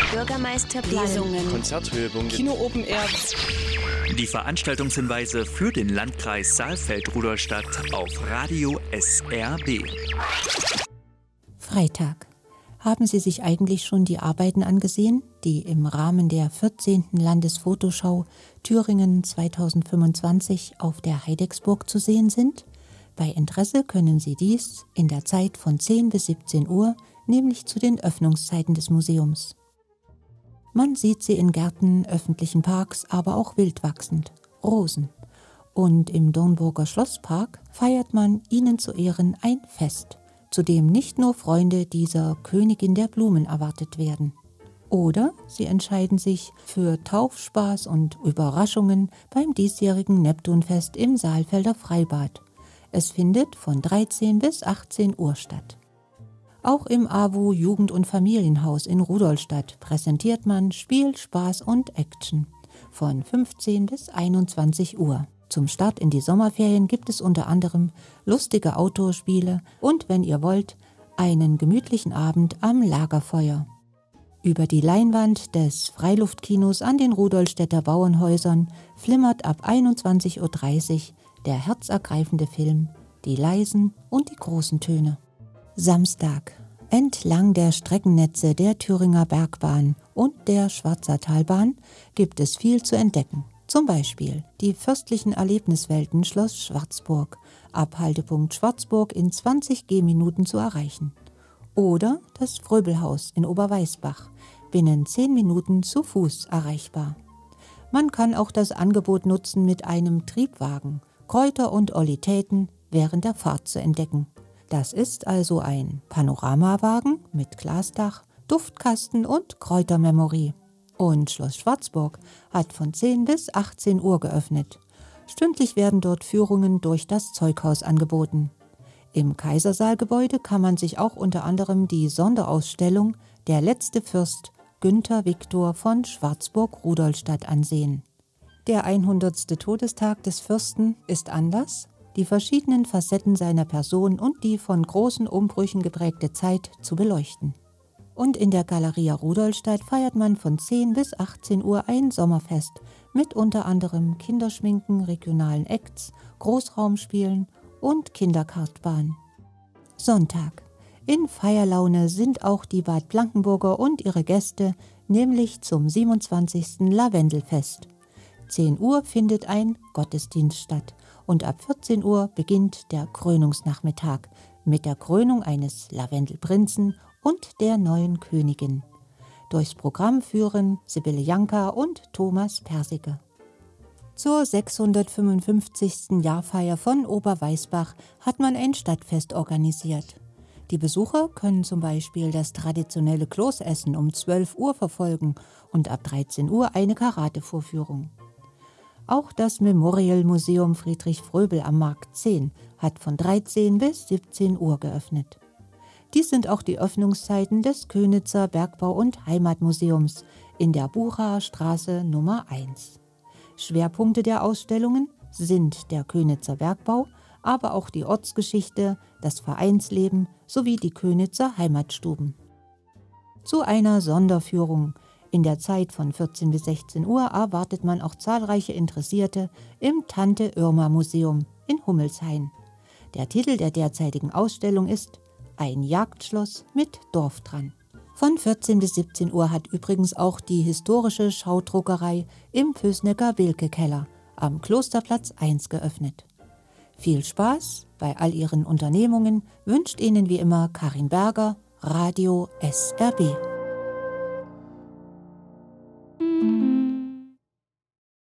Bürgermeisterplan, Lesungen, Konzerthöhepunkte, Kino Open Air. Die Veranstaltungshinweise für den Landkreis Saalfeld-Rudolstadt auf Radio SRB. Freitag. Haben Sie sich eigentlich schon die Arbeiten angesehen, die im Rahmen der 14. Landesfotoschau Thüringen 2025 auf der Heidecksburg zu sehen sind? Bei Interesse können Sie dies in der Zeit von 10 bis 17 Uhr, nämlich zu den Öffnungszeiten des Museums. Man sieht sie in Gärten, öffentlichen Parks, aber auch wild wachsend, Rosen. Und im Dornburger Schlosspark feiert man ihnen zu Ehren ein Fest, zu dem nicht nur Freunde dieser Königin der Blumen erwartet werden. Oder sie entscheiden sich für Taufspaß und Überraschungen beim diesjährigen Neptunfest im Saalfelder Freibad. Es findet von 13 bis 18 Uhr statt. Auch im AWO Jugend- und Familienhaus in Rudolstadt präsentiert man Spiel, Spaß und Action von 15 bis 21 Uhr. Zum Start in die Sommerferien gibt es unter anderem lustige Outdoor-Spiele und, wenn ihr wollt, einen gemütlichen Abend am Lagerfeuer. Über die Leinwand des Freiluftkinos an den Rudolstädter Bauernhäusern flimmert ab 21:30 Uhr der herzergreifende Film Die leisen und die großen Töne. Samstag. Entlang der Streckennetze der Thüringer Bergbahn und der Schwarzertalbahn gibt es viel zu entdecken. Zum Beispiel die fürstlichen Erlebniswelten Schloss Schwarzburg, Abhaltepunkt Schwarzburg in 20 Gehminuten zu erreichen. Oder das Fröbelhaus in Oberweißbach, binnen 10 Minuten zu Fuß erreichbar. Man kann auch das Angebot nutzen, mit einem Triebwagen Kräuter und Ollitäten während der Fahrt zu entdecken. Das ist also ein Panoramawagen mit Glasdach, Duftkasten und Kräutermemory. Und Schloss Schwarzburg hat von 10 bis 18 Uhr geöffnet. Stündlich werden dort Führungen durch das Zeughaus angeboten. Im Kaisersaalgebäude kann man sich auch unter anderem die Sonderausstellung Der letzte Fürst Günther Viktor von Schwarzburg-Rudolstadt ansehen. Der 100. Todestag des Fürsten ist Anlass, die verschiedenen Facetten seiner Person und die von großen Umbrüchen geprägte Zeit zu beleuchten. Und in der Galeria Rudolstadt feiert man von 10 bis 18 Uhr ein Sommerfest mit unter anderem Kinderschminken, regionalen Acts, Großraumspielen und Kinderkartbahn. Sonntag. In Feierlaune sind auch die Bad Blankenburger und ihre Gäste, nämlich zum 27. Lavendelfest. 10 Uhr findet ein Gottesdienst statt und ab 14 Uhr beginnt der Krönungsnachmittag mit der Krönung eines Lavendelprinzen und der neuen Königin. Durchs Programm führen Sibylle Janka und Thomas Persicke. Zur 655. Jahrfeier von Oberweißbach hat man ein Stadtfest organisiert. Die Besucher können zum Beispiel das traditionelle Kloßessen um 12 Uhr verfolgen und ab 13 Uhr eine Karatevorführung. Auch das Memorial Museum Friedrich Fröbel am Markt 10 hat von 13 bis 17 Uhr geöffnet. Dies sind auch die Öffnungszeiten des Könitzer Bergbau- und Heimatmuseums in der Bucher Straße Nummer 1. Schwerpunkte der Ausstellungen sind der Könitzer Bergbau, aber auch die Ortsgeschichte, das Vereinsleben sowie die Könitzer Heimatstuben. Zu einer Sonderführung in der Zeit von 14 bis 16 Uhr erwartet man auch zahlreiche Interessierte im Tante-Irma-Museum in Hummelshain. Der Titel der derzeitigen Ausstellung ist Ein Jagdschloss mit Dorf dran. Von 14 bis 17 Uhr hat übrigens auch die historische Schaudruckerei im Pößnecker-Wilke-Keller am Klosterplatz 1 geöffnet. Viel Spaß bei all Ihren Unternehmungen wünscht Ihnen wie immer Karin Berger, Radio SRB.